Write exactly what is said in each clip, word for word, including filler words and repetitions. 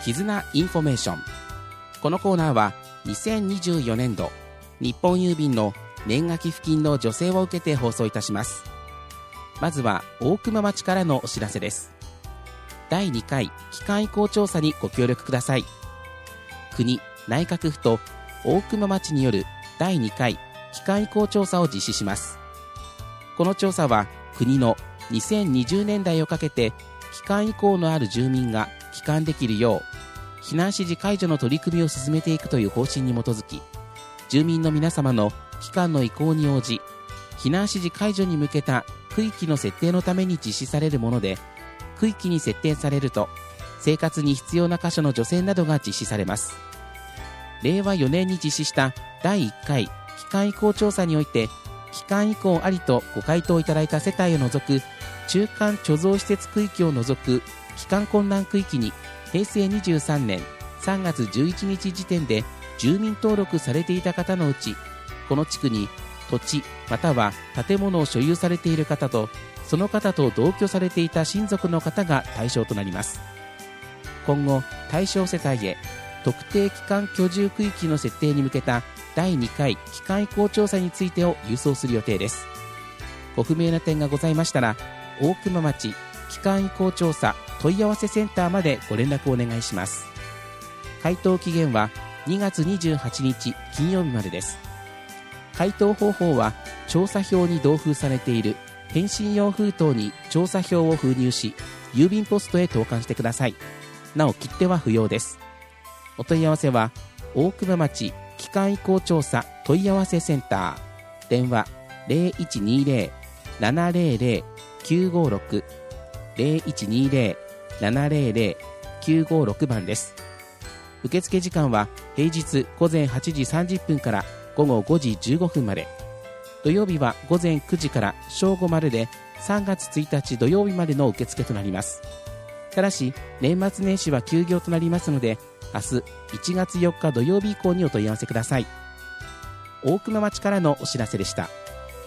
絆インフォメーション。このコーナーはにせんにじゅうよねんど日本郵便の年賀寄付金の助成を受けて放送いたします。まずは大熊町からのお知らせです。だいにかい期間移行調査にご協力ください。国、内閣府と大熊町によるだいにかい期間移行調査を実施します。この調査は国のにせんにじゅうねんだいをかけて帰還意向のある住民が帰還できるよう避難指示解除の取り組みを進めていくという方針に基づき、住民の皆様の帰還の意向に応じ避難指示解除に向けた区域の設定のために実施されるもので、区域に設定されると生活に必要な箇所の除染などが実施されます。れいわよねんに実施しただいいっかい帰還移行調査において、帰還移行ありとご回答いただいた世帯を除く中間貯蔵施設区域を除く帰還困難区域にへいせいにじゅうさんねんさんがつじゅういちにち時点で住民登録されていた方のうち、この地区に土地または建物を所有されている方とその方と同居されていた親族の方が対象となります。今後対象世帯へ特定帰還居住区域の設定に向けただいにかい帰還移行調査についてを郵送する予定です。ご不明な点がございましたら、大熊町帰還移行調査問い合わせセンターまでご連絡をお願いします。回答期限はにがつにじゅうはちにち金曜日までです。回答方法は調査票に同封されている返信用封筒に調査票を封入し、郵便ポストへ投函してください。なお切手は不要です。お問い合わせは大熊町帰還移行調査問い合わせセンター、電話 ゼロいちにゼロ ななゼロゼロ きゅうごろく ゼロいちにゼロ ななゼロゼロ きゅうごろくばんです。受付時間は平日午前はちじさんじゅっぷんから午後ごじじゅうごふんまで、土曜日は午前くじから正午まででさんがつついたち土曜日までの受付となります。ただし年末年始は休業となりますので、明日いちがつよっか土曜日以降にお問い合わせください。大熊町からのお知らせでした。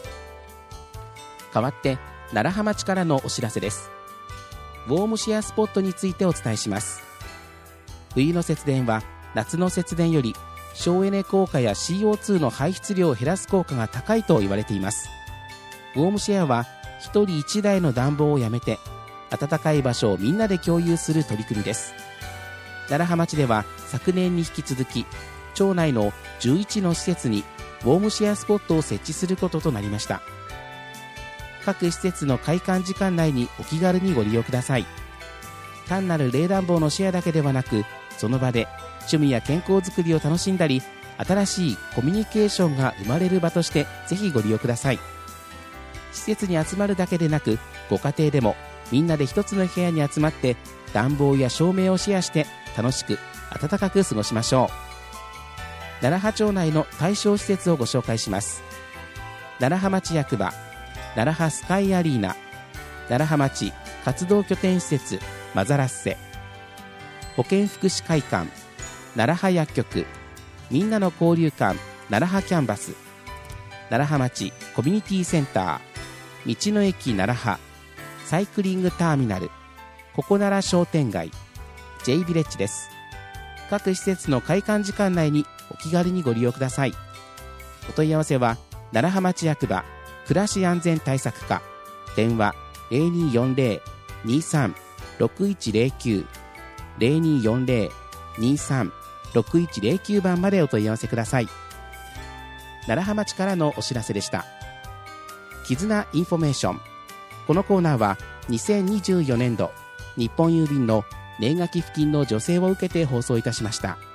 代わって楢葉町からのお知らせです。ウォームシェアスポットについてお伝えします。冬の節電は夏の節電より省エネ効果や シーオーツー の排出量を減らす効果が高いと言われています。ウォームシェアはひとりいちだいの暖房をやめて暖かい場所をみんなで共有する取り組みです。楢葉町では昨年に引き続き町内のじゅういちの施設にウォームシェアスポットを設置することとなりました。各施設の開館時間内にお気軽にご利用ください。単なる冷暖房のシェアだけではなく、その場で趣味や健康づくりを楽しんだり、新しいコミュニケーションが生まれる場としてぜひご利用ください。施設に集まるだけでなく、ご家庭でもみんなで一つの部屋に集まって暖房や照明をシェアして楽しく暖かく過ごしましょう。楢葉町内の対象施設をご紹介します。楢葉町役場、楢葉スカイアリーナ、楢葉町活動拠点施設マザラッセ、保健福祉会館、楢葉薬局、みんなの交流館楢葉キャンバス、楢葉町コミュニティセンター、道の駅楢葉、サイクリングターミナル、ここなら商店街、 J ビレッジです。各施設の開館時間内にお気軽にご利用ください。お問い合わせは楢葉町役場暮らし安全対策課、電話 ゼロにーよんゼロ にーさん ろくいちゼロきゅう ゼロにーよんゼロ にーさん ろくいちゼロきゅうばんまでお問い合わせください。楢葉町からのお知らせでした。絆インフォメーション。このコーナーはにせんにじゅうよねんど日本郵便の年賀寄付金の助成を受けて放送いたしました。